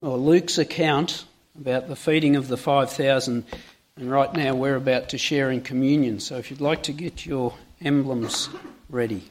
or Luke's account about the feeding of the 5,000, and right now we're about to share in communion. So if you'd like to get your emblems ready.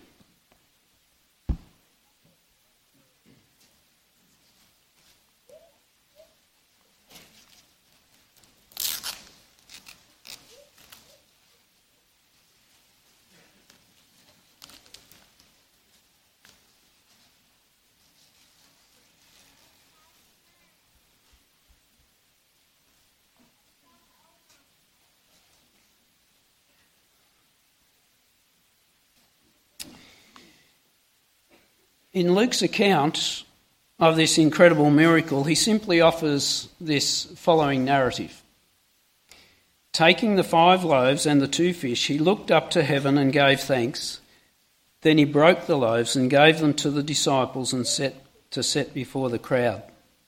In Luke's account of this incredible miracle, he simply offers this following narrative. Taking the 5 loaves and the 2 fish, he looked up to heaven and gave thanks. Then he broke the loaves and gave them to the disciples and set before the crowd.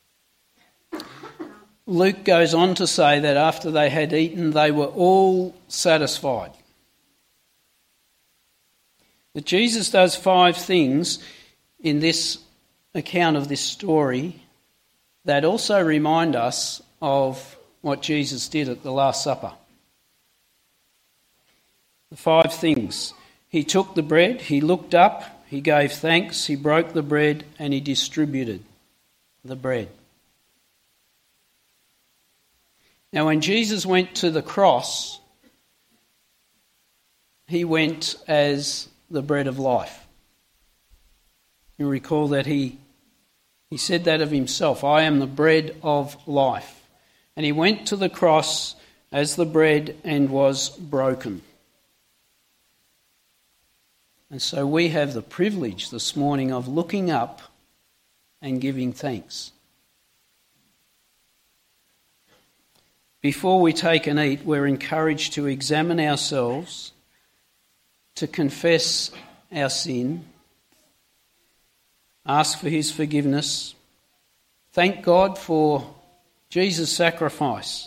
Luke goes on to say that after they had eaten, they were all satisfied. That Jesus does 5 things in this account of this story that also remind us of what Jesus did at the Last Supper. The 5 things. He took the bread, he looked up, he gave thanks, he broke the bread, and he distributed the bread. Now, when Jesus went to the cross, he went as the bread of life. You recall that he said that of himself, I am the bread of life. And he went to the cross as the bread and was broken. And so we have the privilege this morning of looking up and giving thanks. Before we take and eat, we're encouraged to examine ourselves, to confess our sin, ask for his forgiveness, thank God for Jesus' sacrifice,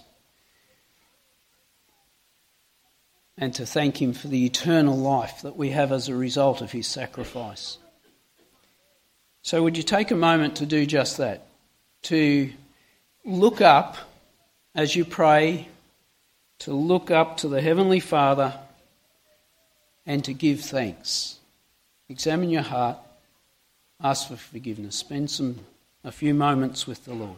and to thank him for the eternal life that we have as a result of his sacrifice. So would you take a moment to do just that? To look up as you pray, to look up to the Heavenly Father and to give thanks. Examine your heart. Ask for forgiveness. Spend a few moments with the Lord.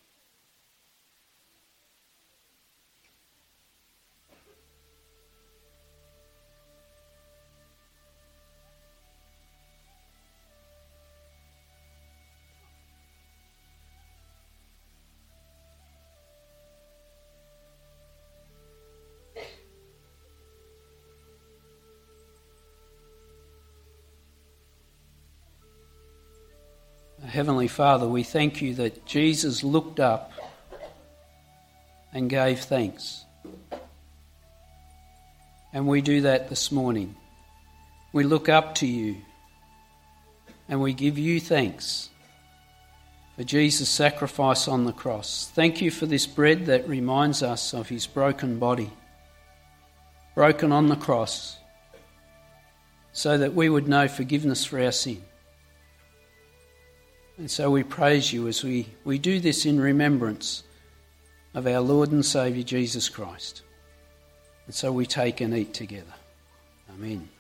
Heavenly Father, we thank you that Jesus looked up and gave thanks. And we do that this morning. We look up to you and we give you thanks for Jesus' sacrifice on the cross. Thank you for this bread that reminds us of his broken body, broken on the cross, so that we would know forgiveness for our sin. And so we praise you as we do this in remembrance of our Lord and Saviour Jesus Christ. And so we take and eat together. Amen.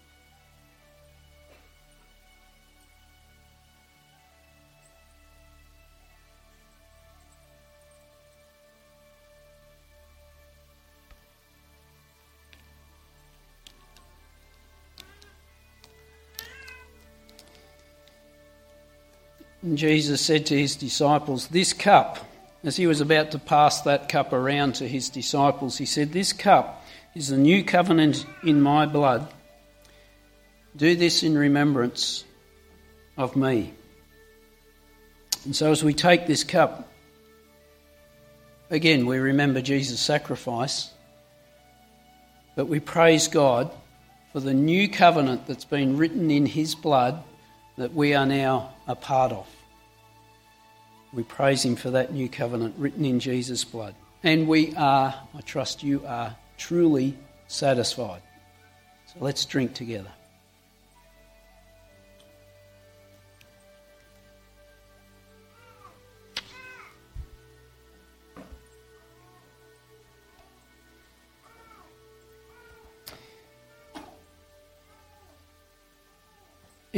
And Jesus said to his disciples, this cup, as he was about to pass that cup around to his disciples, he said, this cup is the new covenant in my blood. Do this in remembrance of me. And so as we take this cup, again, we remember Jesus' sacrifice, but we praise God for the new covenant that's been written in his blood that we are now a part of. We praise him for that new covenant written in Jesus' blood. And we are, I trust you are, truly satisfied. So let's drink together.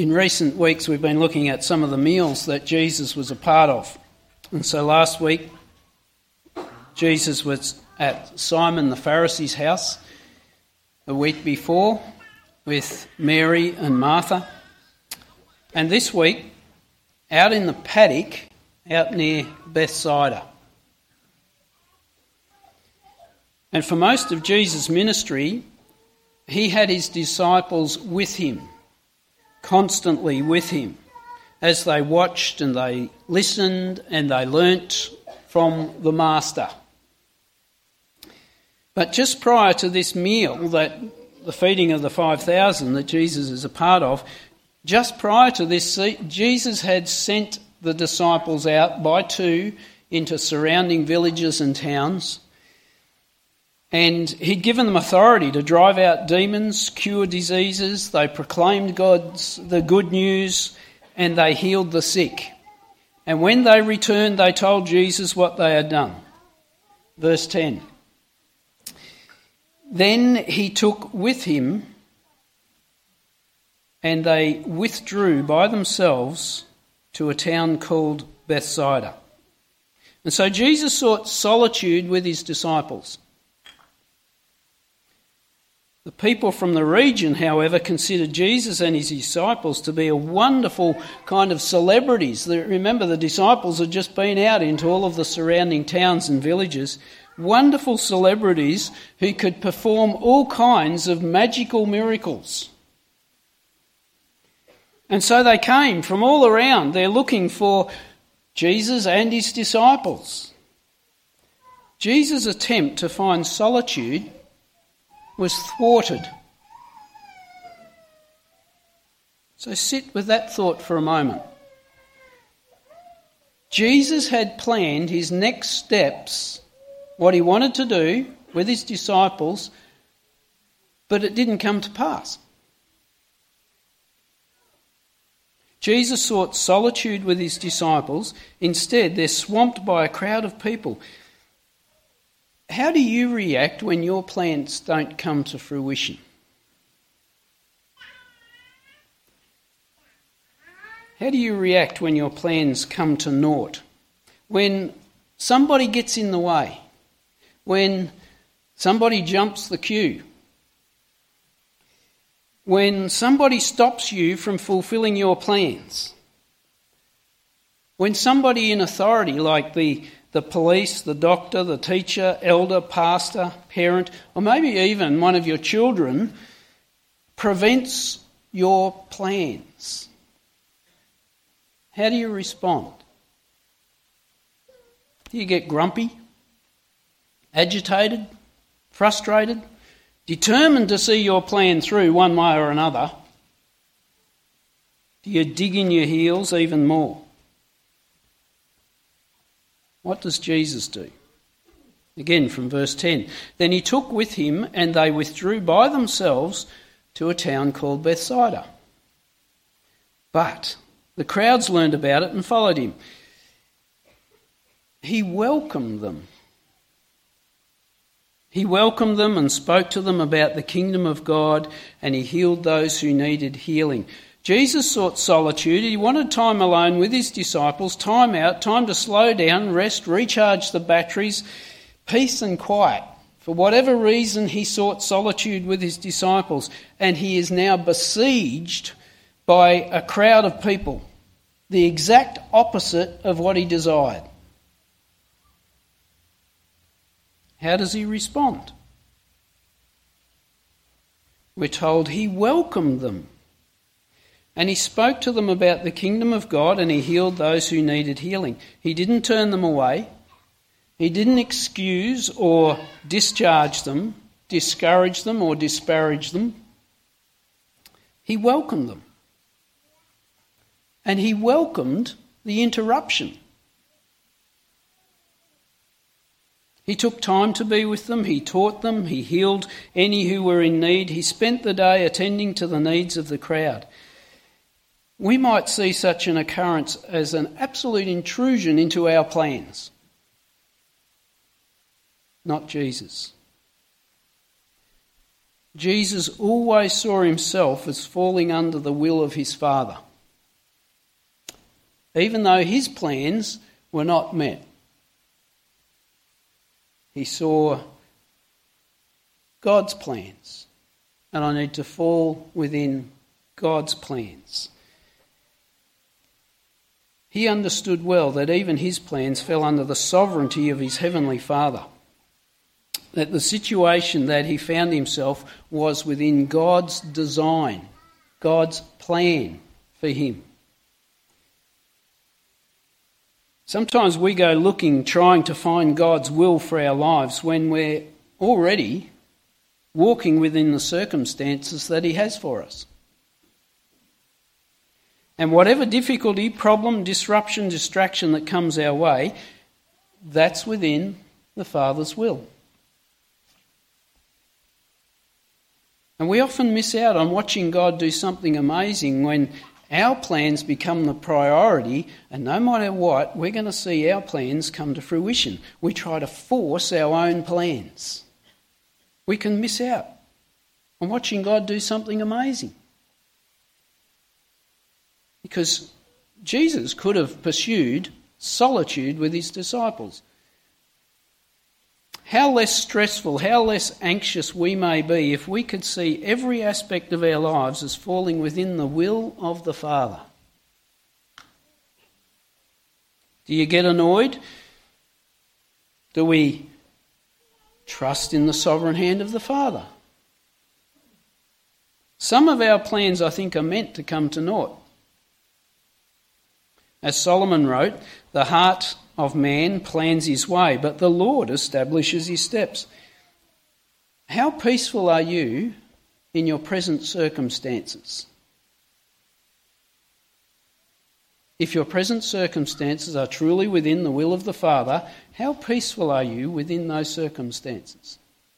In recent weeks, we've been looking at some of the meals that Jesus was a part of. And so last week, Jesus was at Simon the Pharisee's house. The week before, with Mary and Martha. And this week, out in the paddock, out near Bethsaida. And for most of Jesus' ministry, he had his disciples with him, constantly with him, as they watched and they listened and they learnt from the Master. But just prior to this meal, that the feeding of the 5,000 that Jesus is a part of, just prior to this, Jesus had sent the disciples out by two into surrounding villages and towns, and he'd given them authority to drive out demons, cure diseases. They proclaimed the good news, and they healed the sick. And when they returned, they told Jesus what they had done. Verse 10. Then he took with him, and they withdrew by themselves to a town called Bethsaida. And so Jesus sought solitude with his disciples. The people from the region, however, considered Jesus and his disciples to be a wonderful kind of celebrities. Remember, the disciples had just been out into all of the surrounding towns and villages. Wonderful celebrities who could perform all kinds of magical miracles. And so they came from all around. They're looking for Jesus and his disciples. Jesus' attempt to find solitude was thwarted. So sit with that thought for a moment. Jesus had planned his next steps, what he wanted to do with his disciples, but it didn't come to pass. Jesus sought solitude with his disciples. Instead, they're swamped by a crowd of people. How do you react when your plans don't come to fruition? How do you react when your plans come to naught? When somebody gets in the way? When somebody jumps the queue? When somebody stops you from fulfilling your plans? When somebody in authority, like the police, the doctor, the teacher, elder, pastor, parent, or maybe even one of your children, prevents your plans, how do you respond? Do you get grumpy, agitated, frustrated, determined to see your plan through one way or another? Do you dig in your heels even more? What does Jesus do? Again, from verse 10. Then he took with him, and they withdrew by themselves to a town called Bethsaida. But the crowds learned about it and followed him. He welcomed them. He welcomed them and spoke to them about the kingdom of God, and he healed those who needed healing. Jesus sought solitude. He wanted time alone with his disciples, time out, time to slow down, rest, recharge the batteries, peace and quiet. For whatever reason, he sought solitude with his disciples, and he is now besieged by a crowd of people, the exact opposite of what he desired. How does he respond? We're told he welcomed them. And he spoke to them about the kingdom of God, and he healed those who needed healing. He didn't turn them away. He didn't excuse or discharge them, discourage them or disparage them. He welcomed them. And he welcomed the interruption. He took time to be with them, he taught them, he healed any who were in need. He spent the day attending to the needs of the crowd. We might see such an occurrence as an absolute intrusion into our plans. Not Jesus. Jesus always saw himself as falling under the will of his Father, even though his plans were not met. He saw God's plans, and I need to fall within God's plans. He understood well that even his plans fell under the sovereignty of his heavenly Father, that the situation that he found himself was within God's design, God's plan for him. Sometimes we go looking, trying to find God's will for our lives when we're already walking within the circumstances that he has for us. And whatever difficulty, problem, disruption, distraction that comes our way, that's within the Father's will. And we often miss out on watching God do something amazing when our plans become the priority, and no matter what, we're going to see our plans come to fruition. We try to force our own plans. We can miss out on watching God do something amazing. Because Jesus could have pursued solitude with his disciples. How less stressful, how less anxious we may be if we could see every aspect of our lives as falling within the will of the Father. Do you get annoyed? Do we trust in the sovereign hand of the Father? Some of our plans, I think, are meant to come to naught. As Solomon wrote, the heart of man plans his way, but the Lord establishes his steps. How peaceful are you in your present circumstances? If your present circumstances are truly within the will of the Father, how peaceful are you within those circumstances?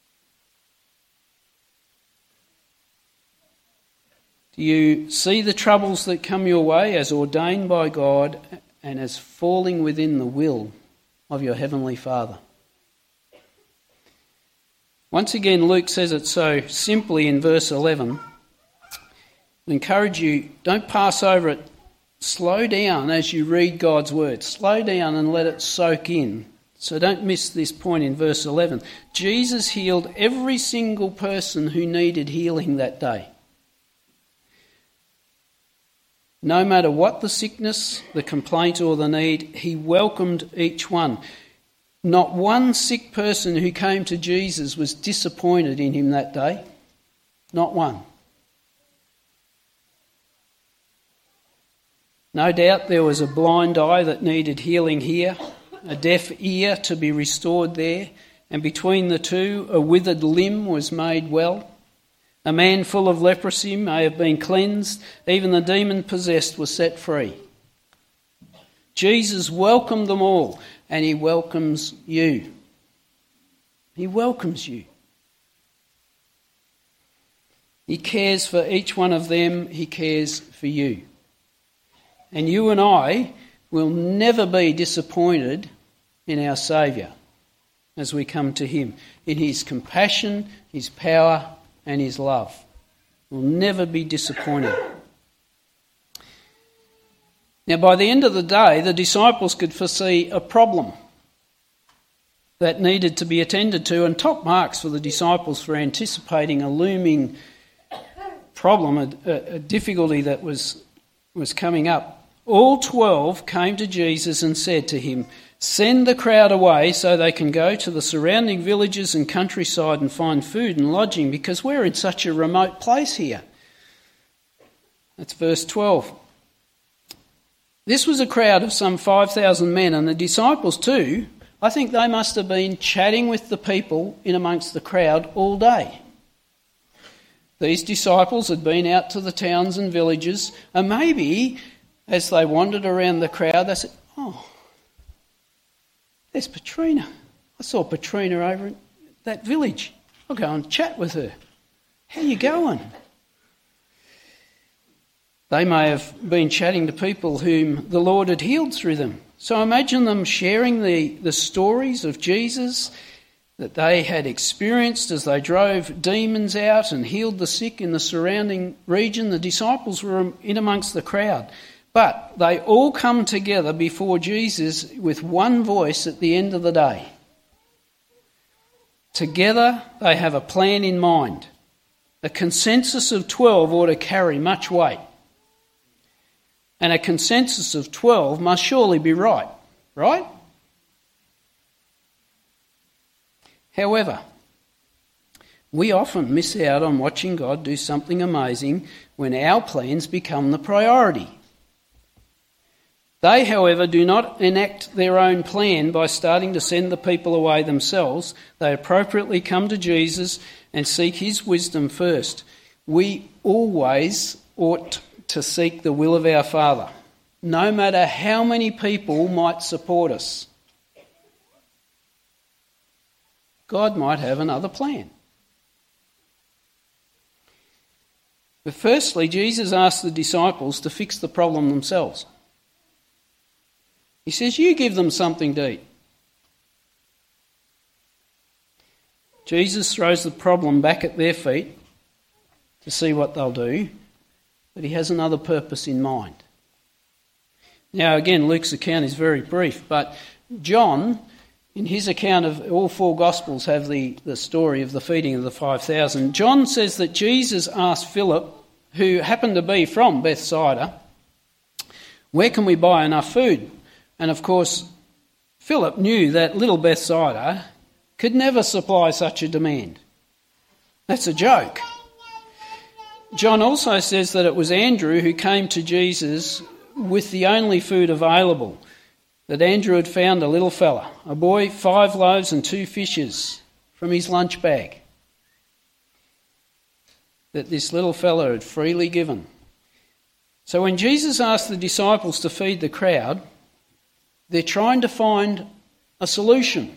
Do you see the troubles that come your way as ordained by God and as falling within the will of your Heavenly Father? Once again, Luke says it so simply in verse 11. I encourage you, don't pass over it. Slow down as you read God's word. Slow down and let it soak in. So don't miss this point in verse 11. Jesus healed every single person who needed healing that day. No matter what the sickness, the complaint or the need, he welcomed each one. Not one sick person who came to Jesus was disappointed in him that day. Not one. No doubt there was a blind eye that needed healing here, a deaf ear to be restored there, and between the two a withered limb was made well. A man full of leprosy may have been cleansed. Even the demon-possessed was set free. Jesus welcomed them all, and he welcomes you. He welcomes you. He cares for each one of them. He cares for you. And you and I will never be disappointed in our Saviour as we come to him, in his compassion, his power, and his love. Will never be disappointed. Now, by the end of the day, the disciples could foresee a problem that needed to be attended to, and top marks for the disciples for anticipating a looming problem, a difficulty that was coming up. All 12 came to Jesus and said to him, "Send the crowd away so they can go to the surrounding villages and countryside and find food and lodging, because we're in such a remote place here." That's verse 12. This was a crowd of some 5,000 men, and the disciples too, I think they must have been chatting with the people in amongst the crowd all day. These disciples had been out to the towns and villages, and maybe as they wandered around the crowd, they said, "Oh, there's Petrina. I saw Petrina over in that village. I'll go and chat with her. How you going?" They may have been chatting to people whom the Lord had healed through them. So imagine them sharing the stories of Jesus that they had experienced as they drove demons out and healed the sick in the surrounding region. The disciples were in amongst the crowd. But they all come together before Jesus with one voice at the end of the day. Together they have a plan in mind. A consensus of 12 ought to carry much weight. And a consensus of 12 must surely be right, right? However, we often miss out on watching God do something amazing when our plans become the priority. They, however, do not enact their own plan by starting to send the people away themselves. They appropriately come to Jesus and seek his wisdom first. We always ought to seek the will of our Father, no matter how many people might support us. God might have another plan. But firstly, Jesus asked the disciples to fix the problem themselves. He says, you give them something to eat. Jesus throws the problem back at their feet to see what they'll do, but he has another purpose in mind. Now again, Luke's account is very brief, but John, in his account of all four Gospels have the story of the feeding of the 5,000. John says that Jesus asked Philip, who happened to be from Bethsaida, where can we buy enough food? And of course, Philip knew that little Bethsaida could never supply such a demand. That's a joke. John also says that it was Andrew who came to Jesus with the only food available. That Andrew had found a little fella, a boy, 5 loaves and 2 fishes from his lunch bag, that this little fella had freely given. So when Jesus asked the disciples to feed the crowd, they're trying to find a solution.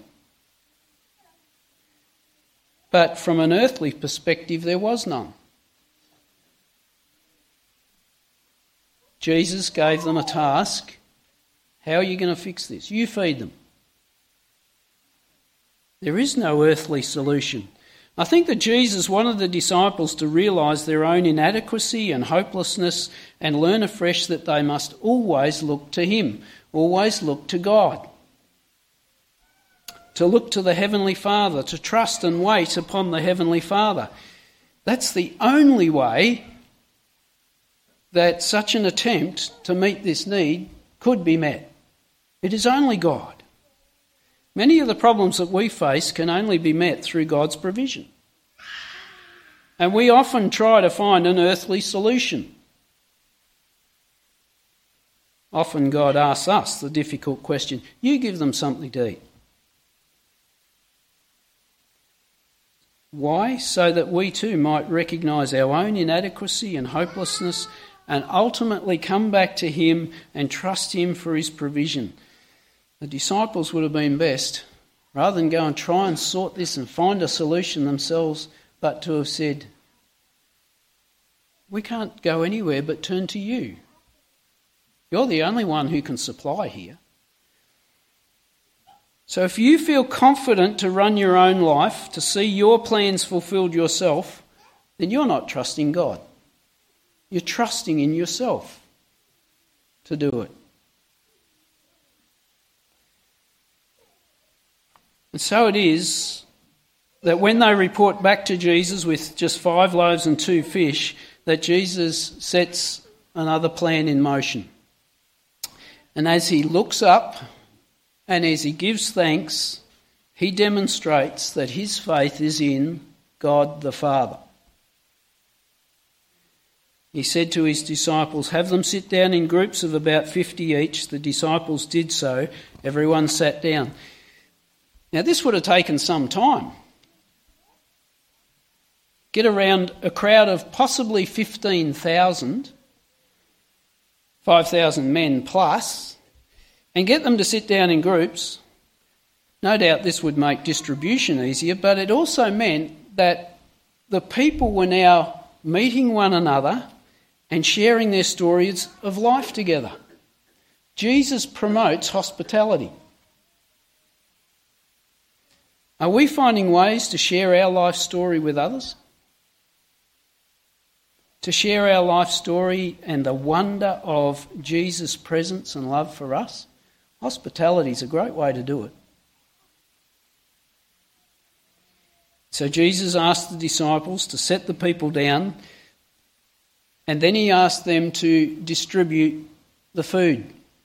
But from an earthly perspective, there was none. Jesus gave them a task. How are you going to fix this? You feed them. There is no earthly solution. I think that Jesus wanted the disciples to realise their own inadequacy and hopelessness and learn afresh that they must always look to him, always look to God, to look to the Heavenly Father, to trust and wait upon the Heavenly Father. That's the only way that such an attempt to meet this need could be met. It is only God. Many of the problems that we face can only be met through God's provision. And we often try to find an earthly solution. Often God asks us the difficult question, you give them something to eat. Why? So that we too might recognise our own inadequacy and hopelessness and ultimately come back to him and trust him for his provision. The disciples would have been best, rather than go and try and sort this and find a solution themselves, but to have said, we can't go anywhere but turn to you. You're the only one who can supply here. So if you feel confident to run your own life, to see your plans fulfilled yourself, then you're not trusting God. You're trusting in yourself to do it. And so it is that when they report back to Jesus with just 5 loaves and 2 fish, that Jesus sets another plan in motion. And as he looks up and as he gives thanks, he demonstrates that his faith is in God the Father. He said to his disciples, have them sit down in groups of about 50 each. The disciples did so. Everyone sat down. Now this would have taken some time. Get around a crowd of possibly 15,000, 5,000 men plus, and get them to sit down in groups. No doubt this would make distribution easier, but it also meant that the people were now meeting one another and sharing their stories of life together. Jesus promotes hospitality. Are we finding ways to share our life story with others? To share our life story and the wonder of Jesus' presence and love for us? Hospitality is a great way to do it. So Jesus asked the disciples to set the people down, and then he asked them to distribute the food.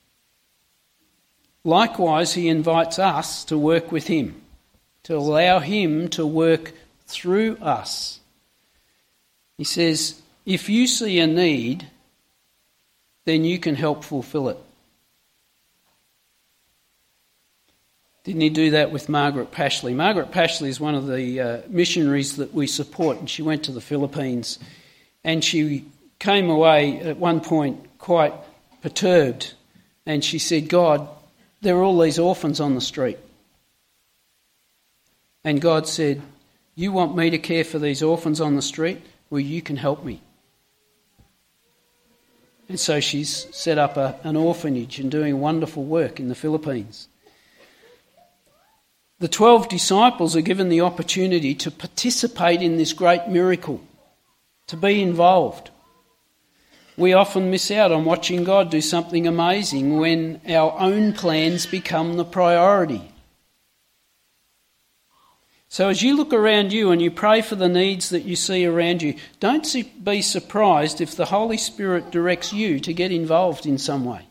Likewise, he invites us to work with him, to allow him to work through us. He says, if you see a need, then you can help fulfill it. Didn't he do that with Margaret Pashley? Margaret Pashley is one of the missionaries that we support, and she went to the Philippines, and she came away at one point quite perturbed, and she said, God, there are all these orphans on the street. And God said, you want me to care for these orphans on the street? Well, you can help me. And so she's set up an orphanage and doing wonderful work in the Philippines. The 12 disciples are given the opportunity to participate in this great miracle, to be involved. We often miss out on watching God do something amazing when our own plans become the priority. So as you look around you and you pray for the needs that you see around you, don't be surprised if the Holy Spirit directs you to get involved in some way.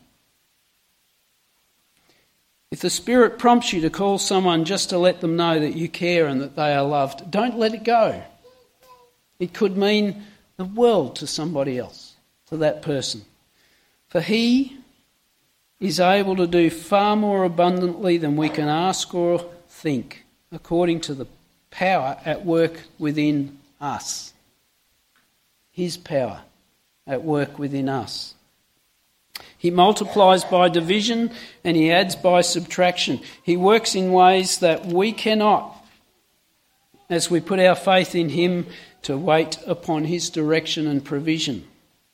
If the Spirit prompts you to call someone just to let them know that you care and that they are loved, don't let it go. It could mean the world to somebody else, to that person. For he is able to do far more abundantly than we can ask or think, according to the power at work within us. His power at work within us. He multiplies by division and he adds by subtraction. He works in ways that we cannot, as we put our faith in him to wait upon his direction and provision.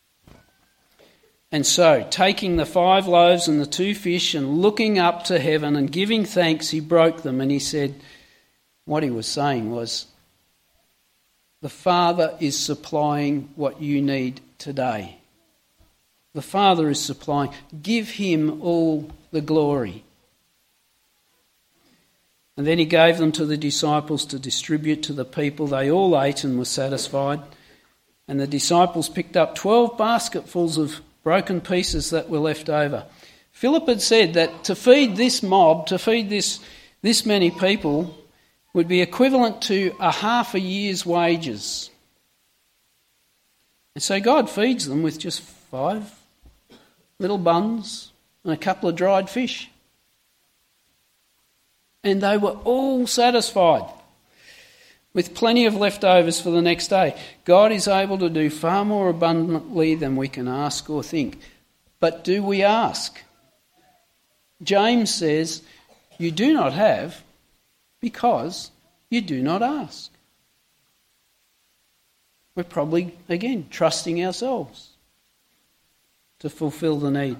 And so, taking the 5 loaves and the 2 fish and looking up to heaven and giving thanks, he broke them and he said, what he was saying was, the Father is supplying what you need today. The Father is supplying. Give him all the glory. And then he gave them to the disciples to distribute to the people. They all ate and were satisfied. And the disciples picked up 12 basketfuls of broken pieces that were left over. Philip had said that to feed this mob, to feed this many people, would be equivalent to a half a year's wages. And so God feeds them with just 5 little buns and a couple of dried fish. And they were all satisfied with plenty of leftovers for the next day. God is able to do far more abundantly than we can ask or think. But do we ask? James says, you do not have because you do not ask. We're probably, again, trusting ourselves to fulfill the need.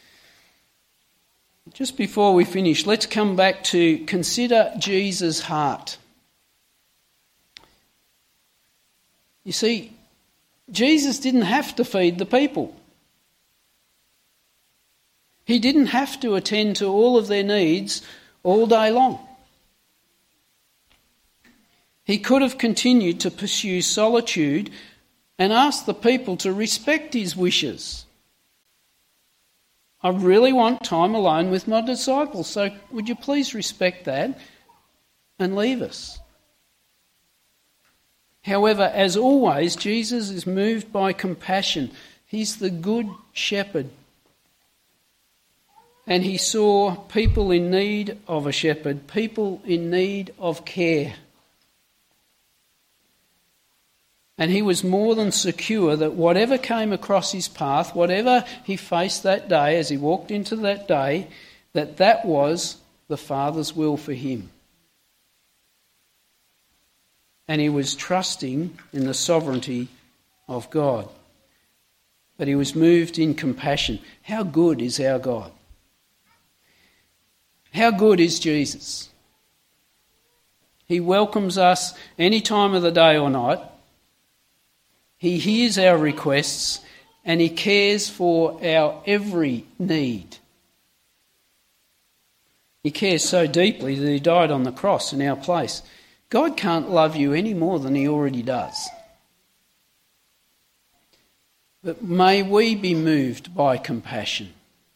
Just before we finish, let's come back to consider Jesus' heart. You see, Jesus didn't have to feed the people. He didn't have to attend to all of their needs all day long. He could have continued to pursue solitude and asked the people to respect his wishes. I really want time alone with my disciples, so would you please respect that and leave us? However, as always, Jesus is moved by compassion. He's the good shepherd. And he saw people in need of a shepherd, people in need of care. And he was more than secure that whatever came across his path, whatever he faced that day as he walked into that day, that was the Father's will for him. And he was trusting in the sovereignty of God. But he was moved in compassion. How good is our God? How good is Jesus? He welcomes us any time of the day or night. He hears our requests and he cares for our every need. He cares so deeply that he died on the cross in our place. God can't love you any more than he already does. But may we be moved by compassion.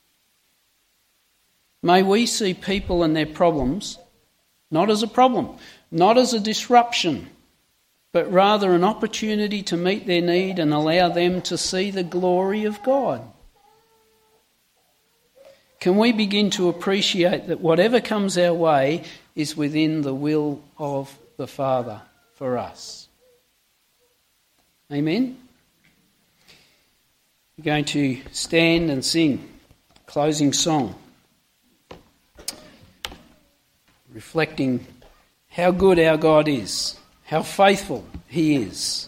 May we see people and their problems not as a problem, not as a disruption, but rather an opportunity to meet their need and allow them to see the glory of God. Can we begin to appreciate that whatever comes our way is within the will of the Father for us? Amen? We're going to stand and sing a closing song, reflecting how good our God is, how faithful he is,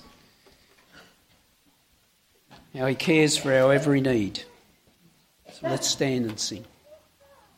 how he cares for our every need. So let's stand and sing.